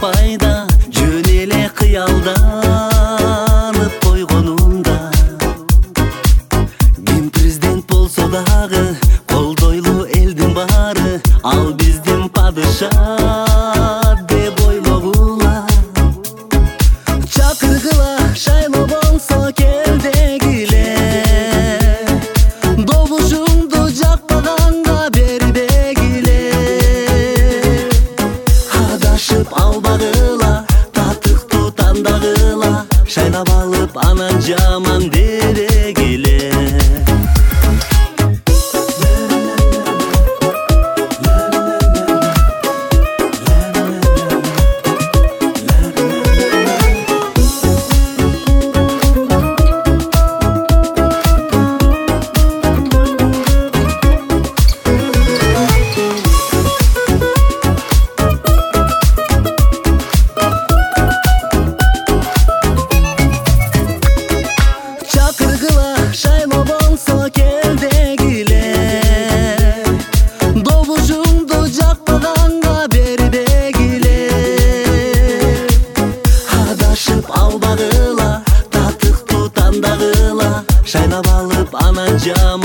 пайда жөн эле кыялданып койгонумда. Ким президент болсо дагы колдойлу элдин баары ал биздин падыша деп ойлогула. Чакыргыла шайлоо болсо кел дегиле, добушуңду жакпаганга бербегиле. Адашып албагыла, татыктуу тандагыла, шайлап алып анан жаман дебегиле. Шайлоо болсо кел дегиле, добушуңду жакпаганга бербегиле. Адашып албагыла, татыктуу тандагыла, шайлап алып анан жаман